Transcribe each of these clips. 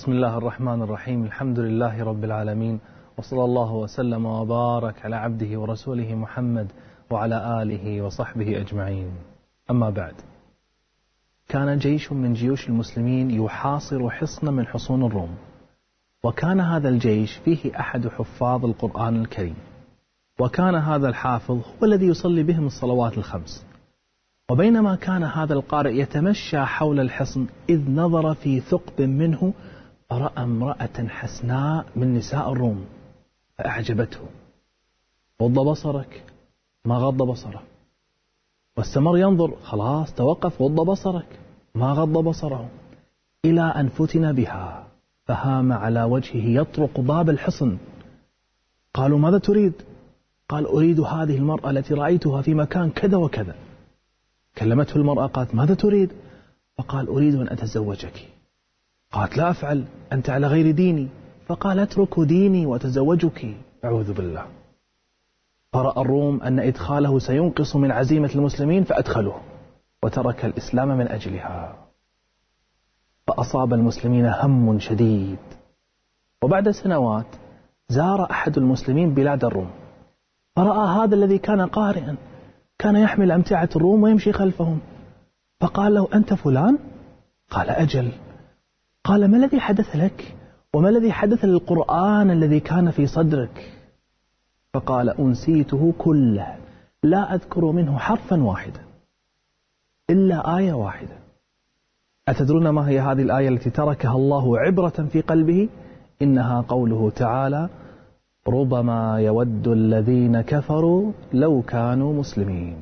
بسم الله الرحمن الرحيم. الحمد لله رب العالمين، وصلى الله وسلم وبارك على عبده ورسوله محمد وعلى آله وصحبه أجمعين. أما بعد، كان جيش من جيوش المسلمين يحاصر حصن من حصون الروم، وكان هذا الجيش فيه أحد حفاظ القرآن الكريم، وكان هذا الحافظ هو الذي يصلي بهم الصلوات الخمس. وبينما كان هذا القارئ يتمشى حول الحصن إذ نظر في ثقب منه فرأى امرأة حسناء من نساء الروم فأعجبته. غض بصرك، ما غض بصره، واستمر ينظر، خلاص توقف، غض بصرك، ما غض بصره، إلى أن فتن بها فهام على وجهه يطرق باب الحصن. قالوا: ماذا تريد؟ قال: أريد هذه المرأة التي رأيتها في مكان كذا وكذا. كلمته المرأة قالت: ماذا تريد؟ فقال: أريد أن أتزوجك. قالت: لا أفعل، أنت على غير ديني. فقال: أترك ديني وأتزوجك. أعوذ بالله. فرأى الروم أن إدخاله سينقص من عزيمة المسلمين فأدخلوه، وترك الإسلام من أجلها. فأصاب المسلمين هم شديد. وبعد سنوات زار أحد المسلمين بلاد الروم، فرأى هذا الذي كان قارئا، كان يحمل أمتعة الروم ويمشي خلفهم، فقال له: أنت فلان؟ قال: أجل. قال: ما الذي حدث لك؟ وما الذي حدث للقرآن الذي كان في صدرك؟ فقال: أنسيته كله، لا أذكر منه حرفا واحدا إلا آية واحدة. أتدرون ما هي هذه الآية التي تركها الله عبرة في قلبه؟ إنها قوله تعالى: ربما يود الذين كفروا لو كانوا مسلمين.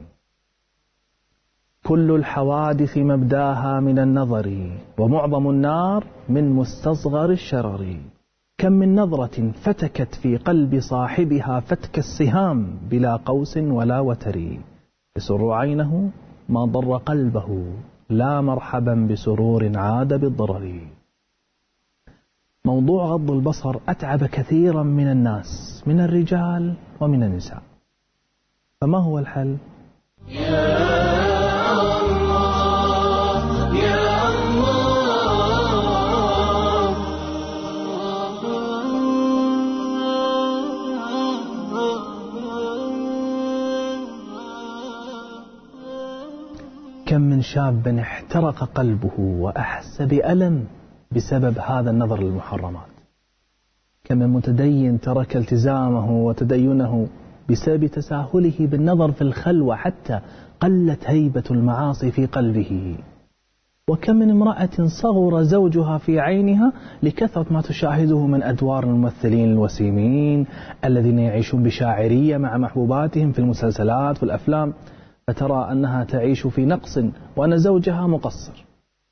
كل الحوادث مبداها من النظر، ومعظم النار من مستصغر الشرر. كم من نظرة فتكت في قلب صاحبها فتك السهام بلا قوس ولا وتر. يسر عينه ما ضر قلبه، لا مرحبا بسرور عاد بالضرر. موضوع غض البصر أتعب كثيرا من الناس، من الرجال ومن النساء. فما هو الحل؟ كم من شاب احترق قلبه وأحس بألم بسبب هذا النظر للمحرمات. كم من متدين ترك التزامه وتدينه بسبب تساهله بالنظر في الخلوة، حتى قلت هيبة المعاصي في قلبه. وكم من امرأة صغر زوجها في عينها لكثرة ما تشاهده من أدوار الممثلين الوسيمين الذين يعيشون بشاعرية مع محبوباتهم في المسلسلات والأفلام، فترى أنها تعيش في نقص وأن زوجها مقصر.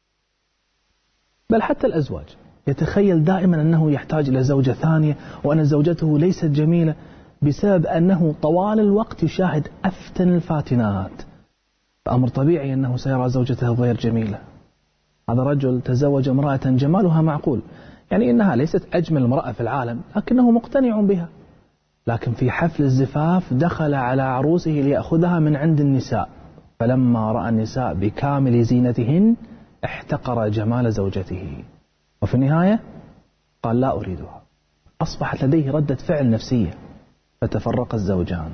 بل حتى الأزواج يتخيل دائما أنه يحتاج إلى زوجة ثانية، وأن زوجته ليست جميلة، بسبب أنه طوال الوقت يشاهد أفتن الفاتنات. فأمر طبيعي أنه سيرى زوجته غير جميلة. هذا رجل تزوج امرأة جمالها معقول، يعني إنها ليست أجمل امرأة في العالم، لكنه مقتنع بها. لكن في حفل الزفاف دخل على عروسه ليأخذها من عند النساء، فلما رأى النساء بكامل زينتهن احتقر جمال زوجته، وفي النهاية قال: لا أريدها. أصبحت لديه ردة فعل نفسية، فتفرق الزوجان.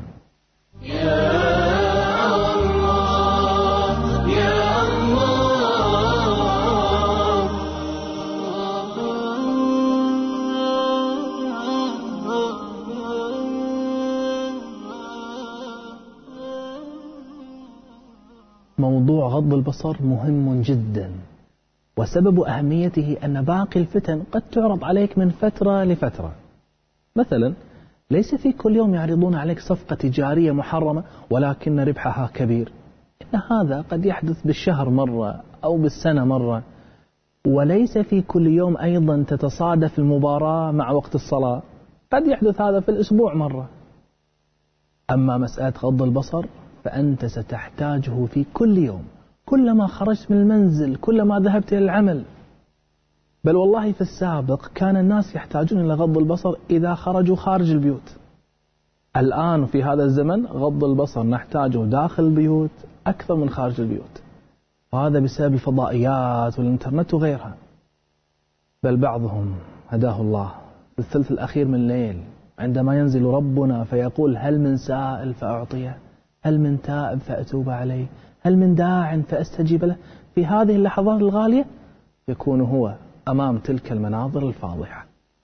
موضوع غض البصر مهم جدا، وسبب أهميته أن باقي الفتن قد تعرض عليك من فترة لفترة. مثلا ليس في كل يوم يعرضون عليك صفقة تجارية محرمة ولكن ربحها كبير، إن هذا قد يحدث بالشهر مرة أو بالسنة مرة. وليس في كل يوم أيضا تتصادف المباراة مع وقت الصلاة، قد يحدث هذا في الأسبوع مرة. أما مسألة غض البصر فأنت ستحتاجه في كل يوم، كلما خرجت من المنزل، كلما ذهبت إلى العمل. بل والله في السابق كان الناس يحتاجون إلى غض البصر إذا خرجوا خارج البيوت. الآن في هذا الزمن غض البصر نحتاجه داخل البيوت أكثر من خارج البيوت، وهذا بسبب الفضائيات والإنترنت وغيرها. بل بعضهم هداه الله في الثلث الأخير من الليل عندما ينزل ربنا فيقول هل من سائل فأعطيه، هل من تائب فأتوب عليه، هل من داع فأستجيب له، في هذه اللحظات الغالية يكون هو أمام تلك المناظر الفاضحة.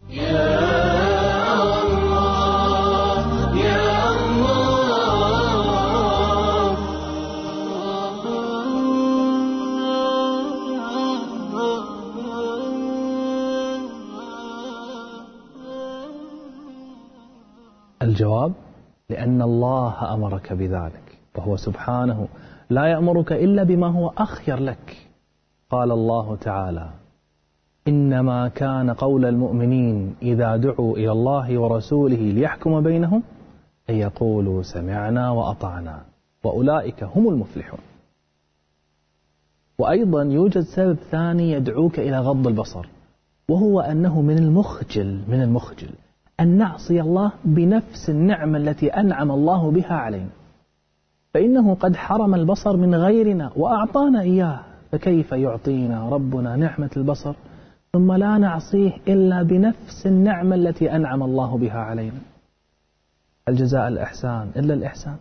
الجواب: لأن الله أمرك بذلك، وهو سبحانه لا يأمرك إلا بما هو أخير لك. قال الله تعالى: إنما كان قول المؤمنين إذا دعوا إلى الله ورسوله ليحكم بينهم أن يقولوا سمعنا وأطعنا وأولئك هم المفلحون. وأيضا يوجد سبب ثاني يدعوك إلى غض البصر، وهو أنه من المخجل أن نعصي الله بنفس النعمة التي أنعم الله بها علينا، فإنه قد حرم البصر من غيرنا وأعطانا إياه، فكيف يعطينا ربنا نعمة البصر ثم لا نعصيه إلا بنفس النعمة التي أنعم الله بها علينا؟ الجزاء الإحسان إلا الإحسان.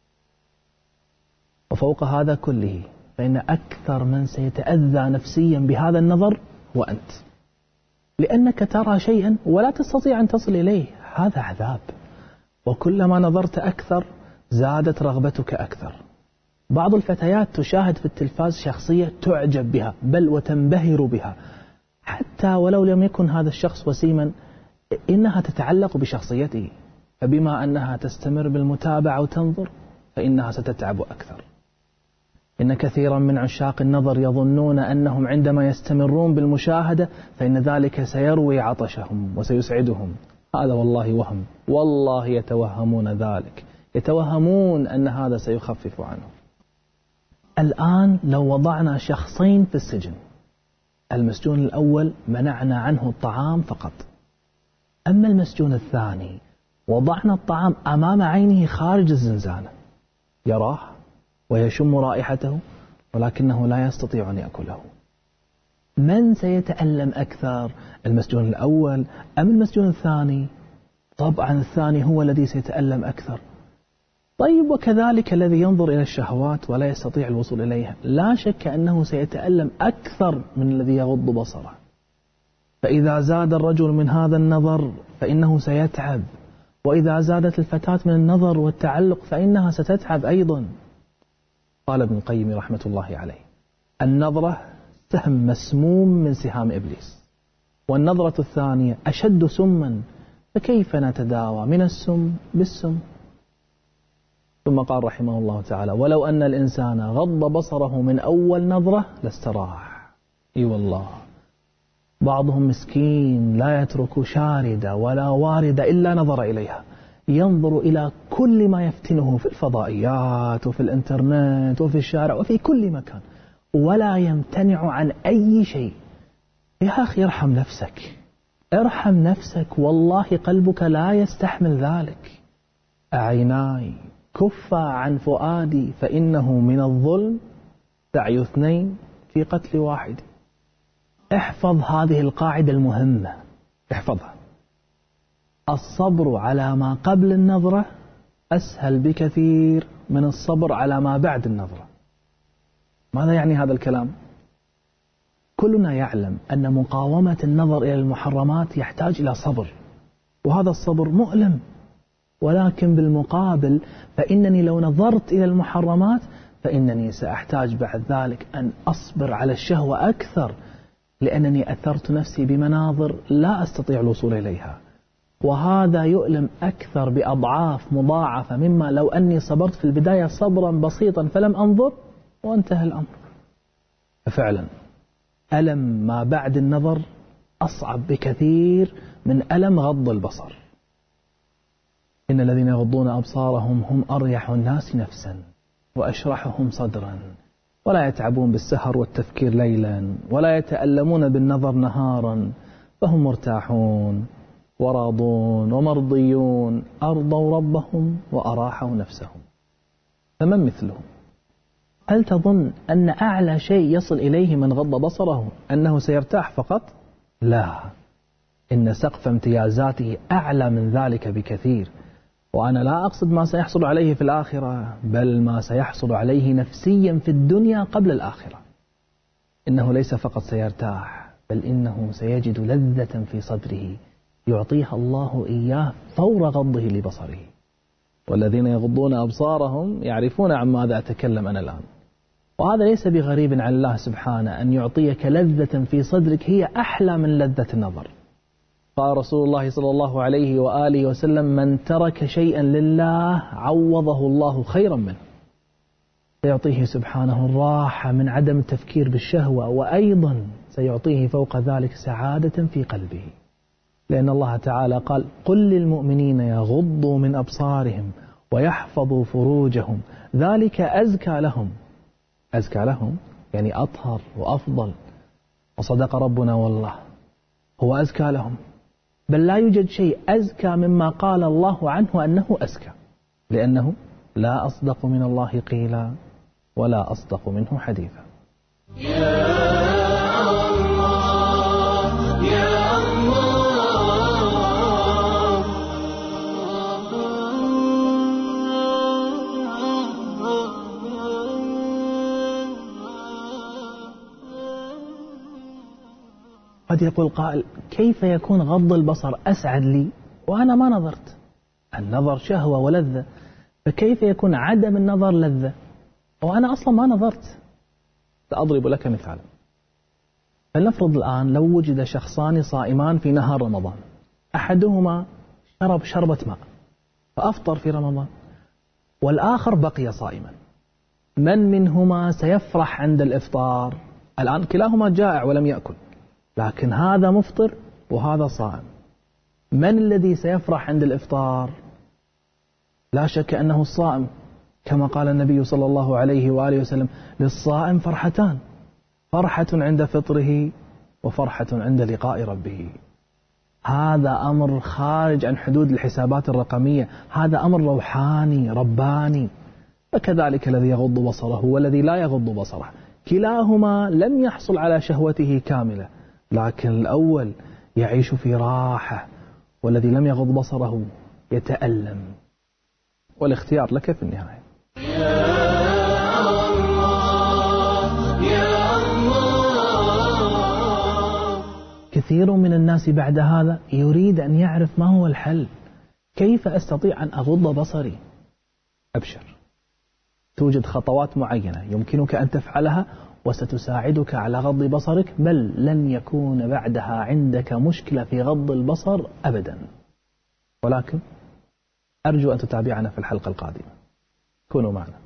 وفوق هذا كله فإن أكثر من سيتأذى نفسيا بهذا النظر هو أنت، لأنك ترى شيئا ولا تستطيع أن تصل إليه، هذا عذاب. وكلما نظرت أكثر زادت رغبتك أكثر. بعض الفتيات تشاهد في التلفاز شخصية تعجب بها بل وتنبهر بها، حتى ولو لم يكن هذا الشخص وسيما إنها تتعلق بشخصيته، فبما أنها تستمر بالمتابعة وتنظر فإنها ستتعب أكثر. إن كثيرا من عشاق النظر يظنون أنهم عندما يستمرون بالمشاهدة فإن ذلك سيروي عطشهم وسيسعدهم. هذا والله وهم، والله يتوهمون ذلك، يتوهمون أن هذا سيخفف عنهم. الآن لو وضعنا شخصين في السجن، المسجون الأول منعنا عنه الطعام فقط، أما المسجون الثاني وضعنا الطعام أمام عينه خارج الزنزانة، يراه ويشم رائحته ولكنه لا يستطيع أن يأكله. من سيتألم أكثر، المسجون الأول أم المسجون الثاني؟ طبعا الثاني هو الذي سيتألم أكثر. طيب وكذلك الذي ينظر إلى الشهوات ولا يستطيع الوصول إليها، لا شك أنه سيتألم أكثر من الذي يغض بصره. فإذا زاد الرجل من هذا النظر فإنه سيتعب، وإذا زادت الفتاة من النظر والتعلق فإنها ستتعب أيضا. قال ابن القيم رحمة الله عليه: النظرة سهم مسموم من سهام إبليس، والنظرة الثانية أشد سما، فكيف نتداوى من السم بالسم؟ ثم قال رحمه الله تعالى: ولو أن الإنسان غض بصره من أول نظرة لاستراح. إي والله، بعضهم مسكين لا يترك شاردة ولا واردة إلا نظر إليها، ينظر إلى كل ما يفتنه في الفضائيات وفي الإنترنت وفي الشارع وفي كل مكان، ولا يمتنع عن أي شيء. يا أخي ارحم نفسك، ارحم نفسك، والله قلبك لا يستحمل ذلك. أعيناي كفا عن فؤادي فإنه من الظلم سعي اثنين في قتل واحد. احفظ هذه القاعدة المهمة، احفظها: الصبر على ما قبل النظرة أسهل بكثير من الصبر على ما بعد النظرة. ماذا يعني هذا الكلام؟ كلنا يعلم أن مقاومة النظر إلى المحرمات يحتاج إلى صبر، وهذا الصبر مؤلم، ولكن بالمقابل فإنني لو نظرت إلى المحرمات فإنني سأحتاج بعد ذلك أن أصبر على الشهوة أكثر، لأنني أثرت نفسي بمناظر لا أستطيع الوصول إليها، وهذا يؤلم أكثر بأضعاف مضاعفة مما لو أني صبرت في البداية صبرا بسيطا فلم أنظر وانتهى الأمر. ففعلا ألم ما بعد النظر أصعب بكثير من ألم غض البصر. إن الذين يغضون أبصارهم هم أريح الناس نفسا وأشرحهم صدرا، ولا يتعبون بالسهر والتفكير ليلا، ولا يتألمون بالنظر نهارا، فهم مرتاحون وراضون ومرضيون، أرضوا ربهم وأراحوا نفسهم. فمن مثلهم؟ هل تظن أن أعلى شيء يصل إليه من غض بصره أنه سيرتاح فقط؟ لا، إن سقف امتيازاته أعلى من ذلك بكثير. وأنا لا أقصد ما سيحصل عليه في الآخرة، بل ما سيحصل عليه نفسيا في الدنيا قبل الآخرة. إنه ليس فقط سيرتاح، بل إنه سيجد لذة في صدره يعطيها الله إياه فور غضه لبصره. والذين يغضون أبصارهم يعرفون عن ماذا أتكلم أنا الآن. وهذا ليس بغريب عن الله سبحانه، أن يعطيك لذة في صدرك هي أحلى من لذة النظر. قال رسول الله صلى الله عليه وآله وسلم: من ترك شيئا لله عوضه الله خيرا منه. سيعطيه سبحانه الراحة من عدم التفكير بالشهوة، وأيضا سيعطيه فوق ذلك سعادة في قلبه، لأن الله تعالى قال: قل للمؤمنين يغضوا من أبصارهم ويحفظوا فروجهم ذلك أزكى لهم. أزكى لهم يعني أطهر وأفضل. وصدق ربنا والله، هو أزكى لهم، بل لا يوجد شيء أزكى مما قال الله عنه أنه أزكى، لأنه لا أصدق من الله قيلا ولا أصدق منه حديثا. قد يقول قائل: كيف يكون غض البصر أسعد لي وأنا ما نظرت؟ النظر شهوة ولذة، فكيف يكون عدم النظر لذة وأنا أصلا ما نظرت؟ سأضرب لك مثالا. فلنفرض الآن لو وجد شخصان صائمان في نهار رمضان، أحدهما شرب شربة ماء فأفطر في رمضان، والآخر بقي صائما، من منهما سيفرح عند الإفطار؟ الآن كلاهما جائع ولم يأكل، لكن هذا مفطر وهذا صائم. من الذي سيفرح عند الإفطار؟ لا شك أنه الصائم، كما قال النبي صلى الله عليه وآله وسلم: للصائم فرحتان، فرحة عند فطره وفرحة عند لقاء ربه. هذا أمر خارج عن حدود الحسابات الرقمية، هذا أمر روحاني رباني. فكذلك الذي يغض بصره والذي لا يغض بصره، كلاهما لم يحصل على شهوته كاملة، لكن الأول يعيش في راحة، والذي لم يغض بصره يتألم. والاختيار لك في النهاية. كثير من الناس بعد هذا يريد أن يعرف ما هو الحل، كيف أستطيع أن أغض بصري؟ أبشر، توجد خطوات معينة يمكنك أن تفعلها وستساعدك على غض بصرك، بل لن يكون بعدها عندك مشكلة في غض البصر أبدا. ولكن أرجو أن تتابعنا في الحلقة القادمة. كونوا معنا.